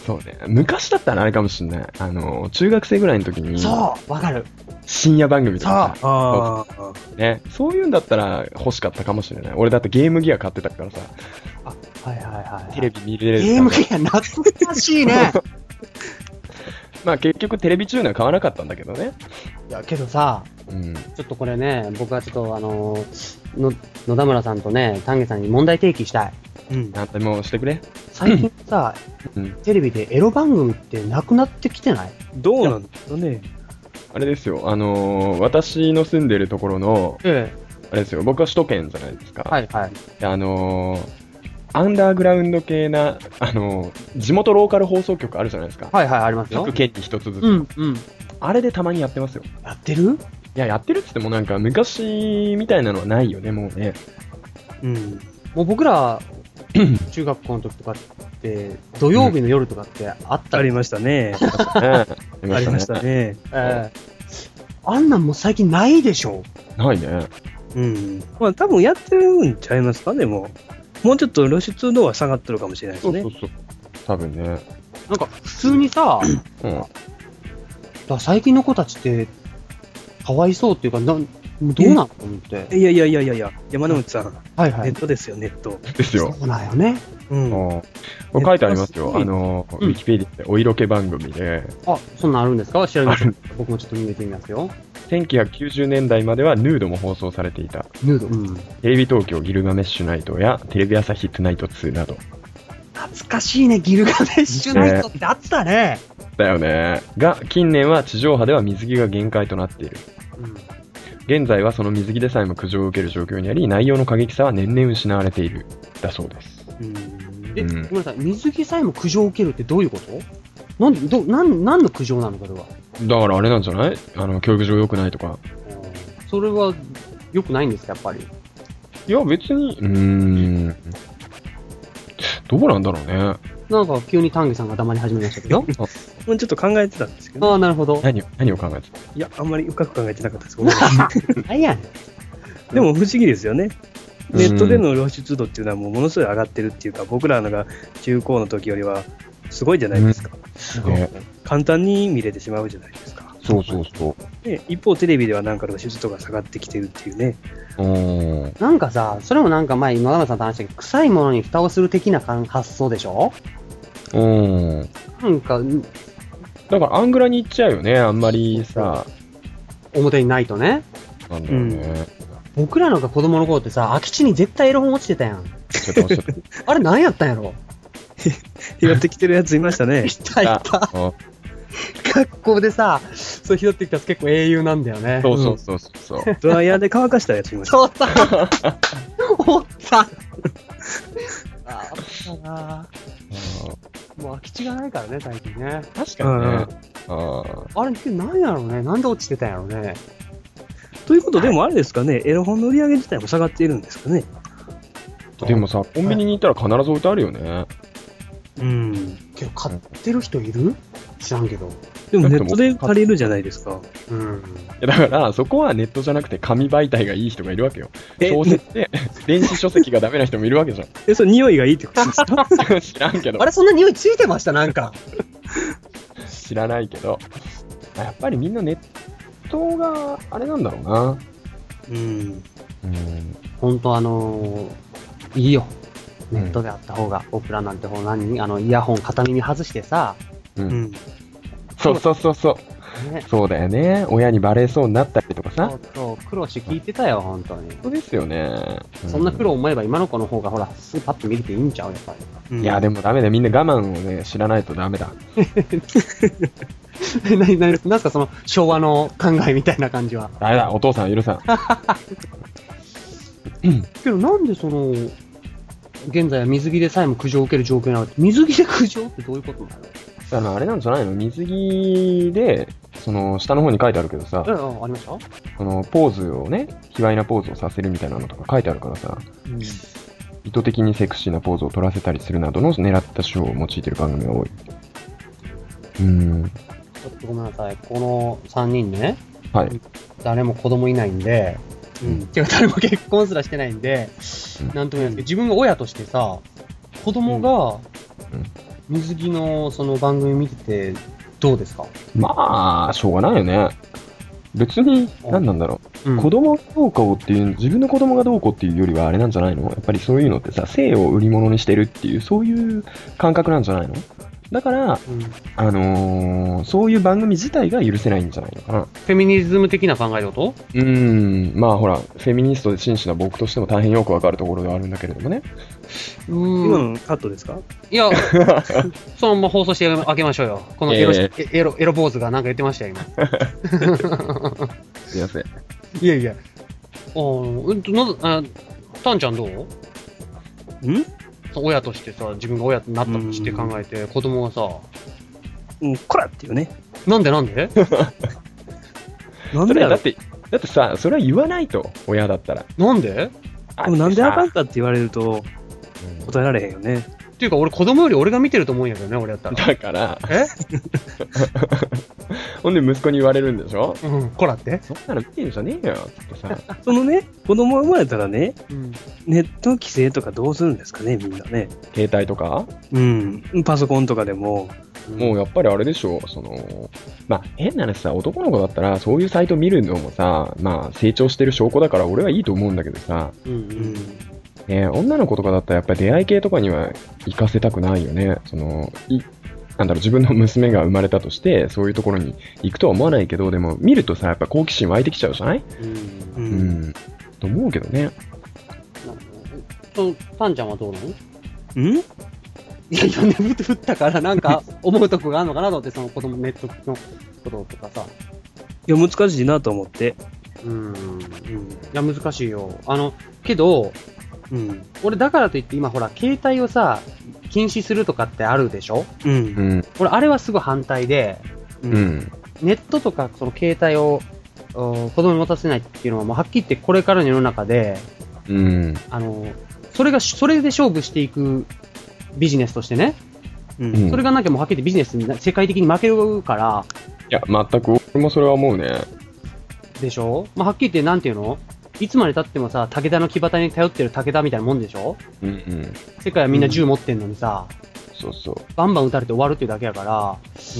そうね。昔だったらあれかもしんない。中学生ぐらいの時に、 そう、わかる。 深夜番組とかさ、 ああ。 ね、そういうんだったら欲しかったかもしれない。俺だってゲームギア買ってたからさ、 あ、はいはいはい。 テレビ見れる。 ゲームギア懐かしいね。 まあ結局テレビチューナー買わなかったんだけどね。 いや、けどさ、 うん。 ちょっとこれね、僕はちょっと野田村さんとね、丹下さんに問題提起したい。 うん。 なんてもうしてくれ。 最近さ、 うん。 テレビでエロ番組ってなくなってきてない？ どうなんですかね。 あれですよ、私の住んでるところの、 えあれですよ、僕は首都圏じゃないですか。 はいはい。 でアンダーグラウンド系な、地元ローカル放送局あるじゃないですか。 はいはい、ありますよ各。県に一つずつ。 うんうん。 あれでたまにやってますよ。 やってる？ いや、やってるって言ってもなんか昔みたいなのはないよね、もうね。 うん。 もう僕ら、中学校の時とかって、土曜日の夜とかってあったありましたね。 あありましたね。 ええあんなんもう最近ないでしょ。 ないね。 うん。まあ多分やってるんちゃいますか、でも。もうちょっと露出度は下がってるかもしれないですね。 そうそうそう。多分ね。 なんか普通にさ、 うん。 だから最近の子たちって、かわいそうっていうか、どうなんと思って。 いや、山之内さん、 はいはい。 ネットですよ、ネット。 ですよ。 そうなんよね。 うん。 これ書いてありますよ。ウうんィキペディアでお色気番組で、 あ、そんなんあるんですか？知らないです。僕もちょっと見てみますよ。 1990年代まではヌードも放送されていた。 ヌード。うん。 テレビ東京ギルガメッシュナイトやテレビ朝日トゥナイト2など。 懐かしいね、ギルガメッシュナイトってあったね。 だよね。が、近年は地上波では水着が限界となっている。 うん現在はその水着でさえも苦情を受ける状況にあり、内容の過激さは年々失われている。だそうです。 え、 うんごめんなさい、水着さえも苦情を受けるってどういうこと？何の苦情なのかでは。 だからあれなんじゃない教育上良くないとか。 それは良くないんですか、やっぱり。 いや、別に、どうなんだろうね。 なんか急に丹下さんが黙り始めましたけど。 もうちょっと考えてたんですけど、 ああ、なるほど。 何を考えてた？ いや、あんまり深く考えてなかったです。ごめんなさい。 何やねん。 でも不思議ですよね。ネットでの露出度っていうのはもうものすごい上がってるっていうか、僕らのが中高の時よりはすごいじゃないですか。 ね、 簡単に見れてしまうじゃないですか。 そうそうそう。 で一方テレビではなんか露出度が下がってきてるっていうね。 なんかさ、それもなんか前、野山さんと話したけど、臭いものに蓋をする的な発想でしょ？なんか、 だからアングラに行っちゃうよね、あんまりさ。 表にないとね。 なんだろうね。 僕らのが子供の頃ってさ、空き地に絶対エロ本落ちてたやん。あれ何やったんやろ？ 拾ってきてるやついましたね。 いたいた。学校でさ、それ拾ってきたやつ結構英雄なんだよね。 そうそうそう。 ドライヤーで乾かしたやついました。 そうだ。おった。あったな。もう空き地がないからね、最近ね。 確かにね。 あれって何やろうね。なんで落ちてたんやろうね。 ということでもあれですかね、エロ本の売り上げ自体も下がっているんですかね。 でもさ、コンビニに行ったら必ず置いてあるよね。 けど買ってる人いる？知らんけど。 でもネットで借りるじゃないですか。 だからそこはネットじゃなくて紙媒体がいい人がいるわけよ。小説で電子書籍がダメな人もいるわけじゃん。 それ匂いがいいってことですか？ 知らんけど。 あれそんな匂いついてましたなんか。 知らないけど。やっぱりみんなネットがあれなんだろうな。 本当いいよ。ネットであった方が、僕らなんてイヤホン片耳外してさ。 そう。そうだよね。親にバレそうになったりとかさ。 そう、苦労して聞いてたよ、本当に。 そうですよね。 そんな苦労思えば今の子の方がほら、すぐパッと見れていいんちゃうやっぱり。いや、でもダメだよ。みんな我慢をね、知らないとダメだ。 なんすかその昭和の考えみたいな感じは。 ダメだ、お父さんは許さん。 けどなんで現在は水着でさえも苦情を受ける状況なの？水着で苦情ってどういうことなの？ あれなんじゃないの？水着で、下の方に書いてあるけどさ、 ありました？ ポーズをね、卑猥なポーズをさせるみたいなのとか書いてあるからさ、意図的にセクシーなポーズを取らせたりするなどの狙った手法を用いている番組が多い。 ちょっとごめんなさい。この3人ね、誰も子供いないんで、誰も結婚すらしてないんで、なんとも言えないですけど、自分が親としてさ、子供が、 水着のその番組見ててどうですか？ まあ、しょうがないよね。別に、何なんだろう。子供がどうこうっていう、自分の子供がどうこうっていうよりはあれなんじゃないの？やっぱりそういうのってさ、性を売り物にしてるっていう、そういう感覚なんじゃないの？だから、そういう番組自体が許せないんじゃないのかな。 フェミニズム的な考えのこと？ まあほら、フェミニストで真摯な僕としても大変よくわかるところではあるんだけれどもね。 今のカットですか？ いや、そのまま放送してあげましょうよ。このエロ坊主がなんか言ってましたよ、今。 すいません。 いやいや。タンちゃんどう？親としてさ、自分が親となったとして考えて、子供がさ、 こらっていうね。 なんでなんでだってさ、それは言わないと、親だったら。 なんで？ なんであかんかって言われると、答えられへんよね。 っていうか、俺子供より俺が見てると思うんやけどね、俺だったら。 だから。ほんで息子に言われるんでしょ？ こらって？ そんなの見てるんじゃねえよ、ってさ。 そのね、子供が生まれたらね、ネット規制とかどうするんですかね、みんなね。 携帯とか？ パソコンとかでも。 もうやっぱりあれでしょ、まあ変な話さ、男の子だったらそういうサイト見るのもさ、まあ成長してる証拠だから俺はいいと思うんだけどさ、女の子とかだったらやっぱり出会い系とかには行かせたくないよね。なんだろう、自分の娘が生まれたとして、そういうところに行くとは思わないけど、でも見るとさ、やっぱ好奇心湧いてきちゃうじゃない？と思うけどね。 パンちゃんはどうなの？いや、眠って降ったからなんか思うとこがあるのかなと思って、その子供ネットのこととかさ。 いや、難しいなと思って。 いや、難しいよ。けど、俺だからといって今ほら、携帯をさ、禁止するとかってあるでしょ？俺、あれはすごい反対で、ネットとかその携帯を子供に持たせないっていうのはもうはっきり言ってこれからの世の中で、それで勝負していくビジネスとしてね、それがなきゃもうはっきり言ってビジネスに世界的に負けるから。 いや、全く俺もそれは思うね。 でしょ？まあ、はっきり言ってなんていうの？いつまで経ってもさ、武田の騎馬隊に頼ってる武田みたいなもんでしょ？世界はみんな銃持ってんのにさ、バンバン撃たれて終わるっていうだけやから、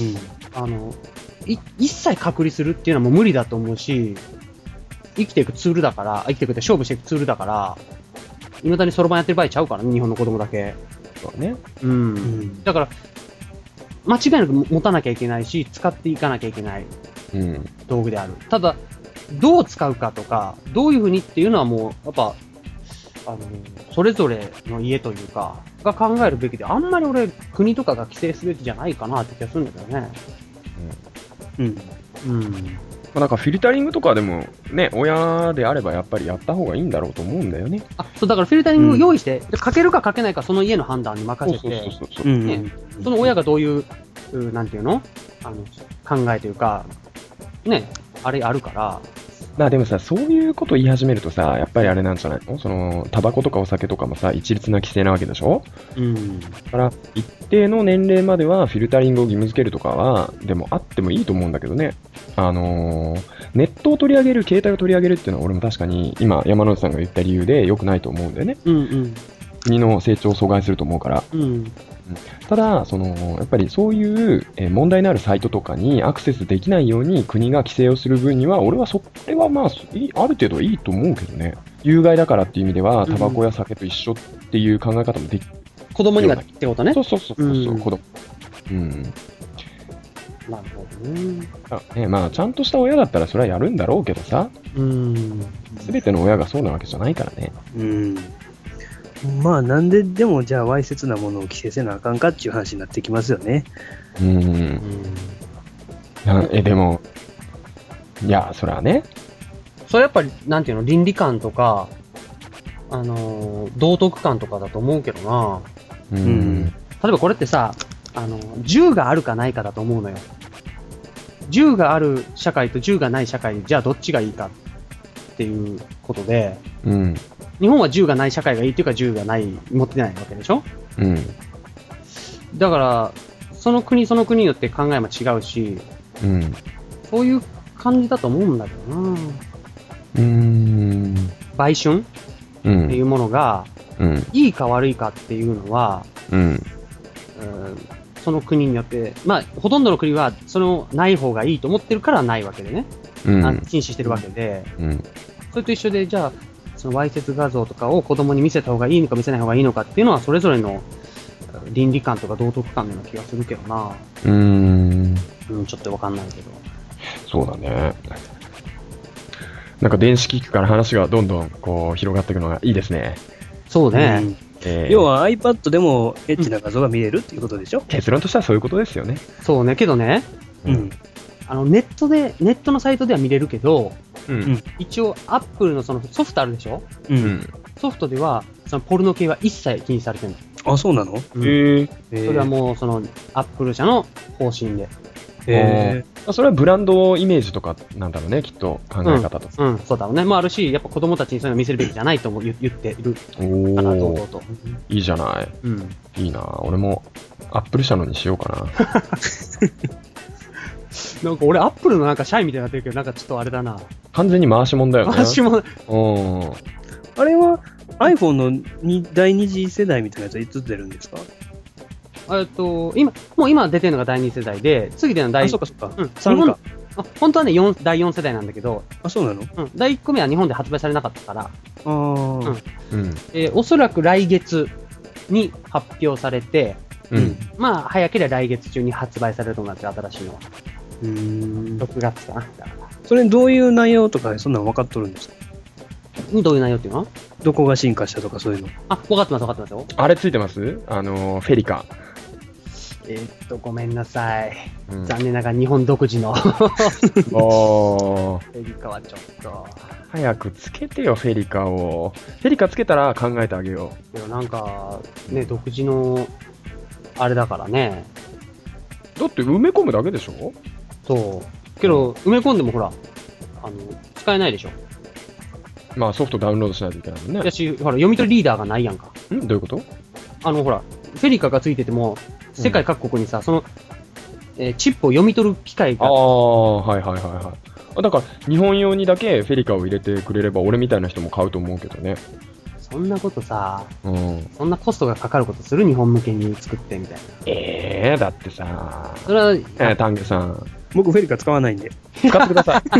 一切隔離するっていうのはもう無理だと思うし、生きていくツールだから、生きていくって勝負していくツールだから、未だにそろばんやってる場合ちゃうからね、日本の子供だけ。 そうね。 だから、間違いなく持たなきゃいけないし、使っていかなきゃいけない道具である。ただ、どう使うかとか、どういうふうにっていうのはもう、やっぱ、それぞれの家というか、が考えるべきで、あんまり俺、国とかが規制すべきじゃないかなって気がするんだけどね。 なんかフィルタリングとかでもね、親であればやっぱりやった方がいいんだろうと思うんだよね。 そう、だからフィルタリングを用意して、かけるかかけないかその家の判断に任せて、その親がどういう、なんていうの？考えというか、ね、あれあるから。 まあでもさ、そういうこと言い始めるとさ、やっぱりあれなんじゃないの？タバコとかお酒とかもさ、一律な規制なわけでしょ？だから、一定の年齢まではフィルタリングを義務付けるとかは、でもあってもいいと思うんだけどね。ネットを取り上げる、携帯を取り上げるっていうのは俺も確かに、今、山之内さんが言った理由で良くないと思うんだよね。国の成長を阻害すると思うから。ただ、やっぱりそういう問題のあるサイトとかにアクセスできないように国が規制をする分には、俺はそれはまあ、ある程度いいと思うけどね。有害だからっていう意味では、タバコや酒と一緒っていう考え方もできる。 子供にはってことね。 そう、子供。 なるほどね。 まあ、ちゃんとした親だったらそれはやるんだろうけどさ。すべての親がそうなわけじゃないからね。 まあ、なんででも、じゃあ、わいせつなものを規制せなあかんかっていう話になってきますよね。 でも、いや、それはね。 それやっぱり、なんていうの、倫理観とか、道徳観とかだと思うけどな。例えばこれってさ、銃があるかないかだと思うのよ。銃がある社会と銃がない社会、じゃあどっちがいいかっていうことで、日本は銃がない社会がいいっていうか銃がない、持ってないわけでしょ？だから、その国その国によって考えも違うし、そういう感じだと思うんだけどな。売春っていうものが、いいか悪いかっていうのは、 その国によって、まあ、ほとんどの国は、ない方がいいと思ってるからないわけでね。禁止してるわけで。それと一緒で、じゃあ、そのわいせつ画像とかを子供に見せた方がいいのか見せない方がいいのかっていうのは、それぞれの倫理観とか道徳観のような気がするけどな。ちょっとわかんないけど。 そうだね。なんか電子機器から話がどんどんこう広がっていくのがいいですね。 そうね。 要は iPad でもエッチな画像が見れるっていうことでしょ。 結論としてはそういうことですよね。 そうね。けどね、ネットのサイトでは見れるけど、一応 Apple のそのソフトあるでしょ。ソフトではそのポルノ系は一切禁止されてるの。 あ、そうなの？ それはもうその Apple 社の方針で。 それはブランドイメージとかなんだろうね、きっと考え方と。 そうだろうね。もあるし、やっぱ子供たちにそういうの見せるべきじゃないとも言っているかなと。 いいじゃない。いいな。俺もアップル社のにしようかな。 なんか俺アップルのなんか社員みたいになってるけど、なんかちょっとあれだな。 完全に回しもんだよね。 回しもん。 あれは iPhone の第二次世代みたいなやつはいつ出るんですか？ 今出てるのが第2世代で、次での第そうか。 3か。本当はね、第4世代なんだけど。 あ、そうなの？ 第1個目は日本で発売されなかったから。 おそらく来月に発表されて、まあ、早ければ来月中に発売されると思うんですよ、新しいのは。6月かな。 それどういう内容とか、そんなの分かっとるんですか？ どういう内容っていうの？ どこが進化したとかそういうの。 分かってますよ。あれついてます？フェリカ。 ごめんなさい。残念ながら日本独自の。フェリカはちょっと。 早くつけてよ、フェリカを。フェリカつけたら考えてあげよう。いや、なんか、ね、独自の、あれだからね。 だって埋め込むだけでしょ？ そう。けど、埋め込んでもほら、使えないでしょ。 まあソフトダウンロードしないといけないもんね。 ほら、読み取りリーダーがないやんか。 どういうこと？ ほら、フェリカがついてても、世界各国にさ、その、チップを読み取る機械が。 だから、日本用にだけフェリカを入れてくれれば、俺みたいな人も買うと思うけどね。 そんなことさ、そんなコストがかかることする？日本向けに作ってみたいな。 だってさ、 それは、 丹下さん。 僕フェリカ使わないんで。 使ってくださ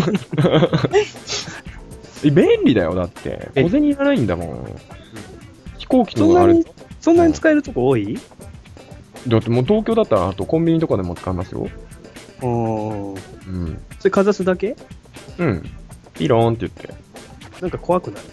い。便利だよ、だって。小銭いらないんだもん。飛行機のあれ。 そんなに使えるとこ多い？ だってもう東京だったら、あとコンビニとかでも使えますよ。 それかざすだけ？ ピローンって言って。 なんか怖くない？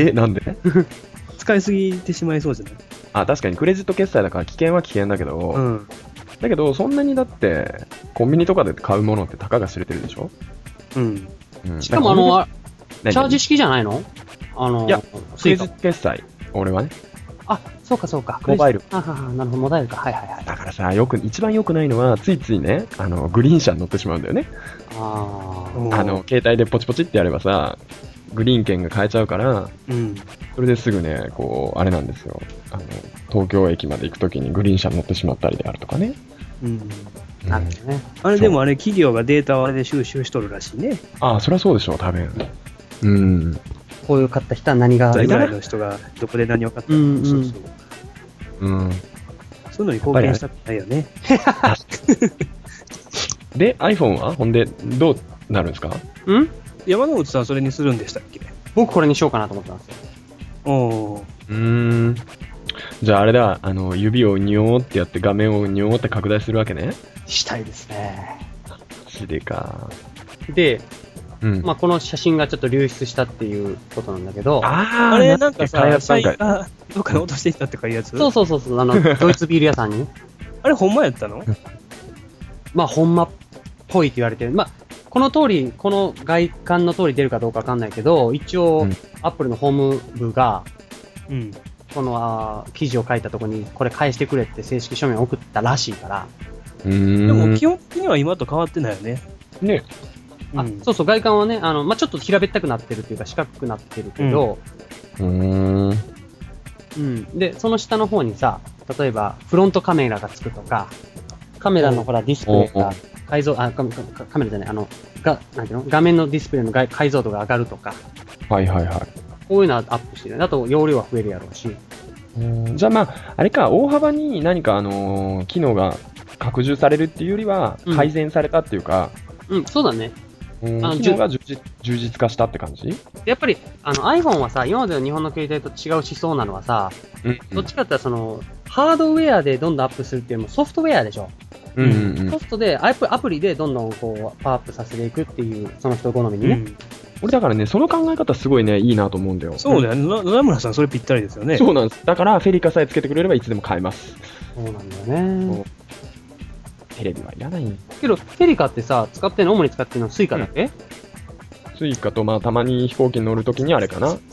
なんで？ 使いすぎてしまいそうじゃない？ 確かにクレジット決済だから危険は危険だけど、だけどそんなにだってコンビニとかで買うものってたかが知れてるでしょ？ しかもチャージ式じゃないの？ いや、クレジット決済、俺はね。 そうか。 モバイル。 なるほど、モバイルか。 だからさ、一番良くないのは、ついついね、グリーン車に乗ってしまうんだよね。携帯でポチポチってやればさ、グリーン券が買えちゃうから、それですぐね、こう、あれなんですよ。東京駅まで行くときにグリーン車に乗ってしまったりであるとかね。 なるほどね。 でも企業がデータをあれで収集しとるらしいね。 そりゃそうでしょう、多分。 こういう買った人は何が。 在外の人がどこで何を買ったのか。そういうのに貢献したくないよね。 で、iPhone はほんで、どうなるんですか？ 山之内さんそれにするんでしたっけ？ 僕これにしようかなと思ってますよ。 じゃああれだ、指をニョーってやって画面をニョーって拡大するわけね。 したいですね。 マジでか。 で、この写真がちょっと流出したっていうことなんだけど。 あれなんかさ、社員がどっかに落としていったってかいうやつ？ そう。ドイツビール屋さんに。 あれほんまやったの？ ほんまっぽいって言われてる。この通り、この外観の通り出るかどうかわかんないけど、一応、アップルのホーム部が、この記事を書いたところに、これ返してくれって正式書面を送ったらしいから。 でも基本的には今と変わってないよね。 ね。 そう、外観はね、ちょっと平べったくなってるっていうか、四角くなってるけど、で、その下の方にさ、例えば、フロントカメラがつくとか、カメラのほら、ディスプレイが改造、カメラじゃない、なんていうの？画面のディスプレイの解像度が上がるとか。こういうのはアップしてる。あと、容量は増えるやろうし。 じゃあまあ、あれか、大幅に何か機能が拡充されるっていうよりは、改善されたっていうか、 そうだね。 機能が充実化したって感じ？ やっぱり、iPhone はさ、今までの日本の携帯と違う思想なのはさ、どっちかって言ったらハードウェアでどんどんアップするっていうよりもソフトウェアでしょ。ソフトで、アプリでどんどんこう、パワーアップさせていくっていう、その人好みにね。 俺だからね、その考え方すごいね、いいなと思うんだよ。 そうだよ、野々村さんそれぴったりですよね。 そうなんです。だから、フェリカさえつけてくれればいつでも買えます。 そうなんだよね。 テレビはいらないんけど、フェリカってさ、主に使ってるのはスイカだけ？ スイカと、まあ、たまに飛行機に乗るときにあれかな。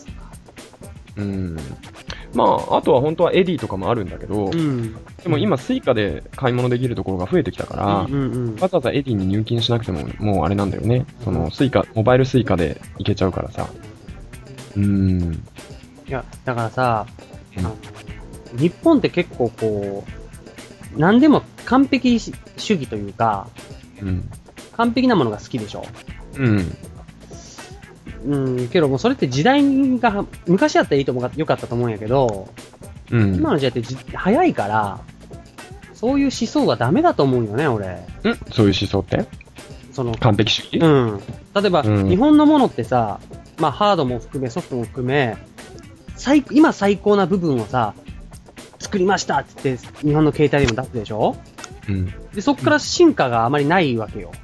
まあ、あとは本当はエディとかもあるんだけど、でも今スイカで買い物できるところが増えてきたから、わざわざエディに入金しなくてももうあれなんだよね。そのスイカ、モバイルスイカでいけちゃうからさ。 いや、だからさ、日本って結構こう、何でも完璧主義というか、完璧なものが好きでしょ。けどもうそれって時代が、昔だったら良かったと思うんやけど、今の時代って早いから、そういう思想がダメだと思うよね、俺。 そういう思想って？完璧主義？ 例えば、日本のものってさ、まあハードも含め、ソフトも含め、今最高な部分をさ、作りましたって言って、日本の携帯でも出すでしょ？で、そっから進化があまりないわけよ。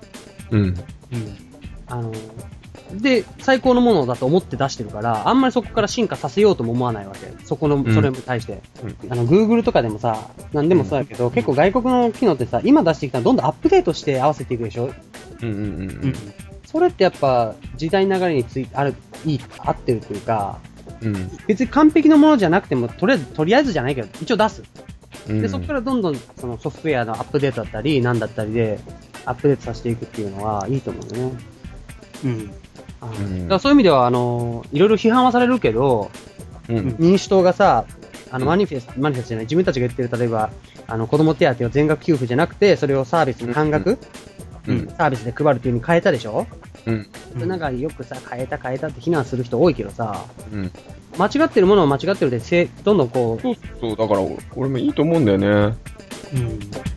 で、最高のものだと思って出してるから、あんまりそこから進化させようとも思わないわけ。それに対して。Google とかでもさ、なんでもそうやけど、結構外国の機能ってさ、今出してきたらどんどんアップデートして合わせていくでしょ。それってやっぱ、時代の流れに合ってるというか、別に完璧なものじゃなくても、とりあえずじゃないけど、一応出す。で、そこからどんどんそのソフトウェアのアップデートだったり、なんだったりで、アップデートさせていくっていうのはいいと思うよね。だからそういう意味では、いろいろ批判はされるけど、民主党がさ、マニフェストじゃない、自分たちが言ってる、例えば、子供手当を全額給付じゃなくて、それをサービスに半額、サービスで配るっていう風に変えたでしょ？なんかよくさ、変えたって非難する人多いけどさ、間違ってるものは間違ってるで、どんどんこう。 そう、だから俺もいいと思うんだよね。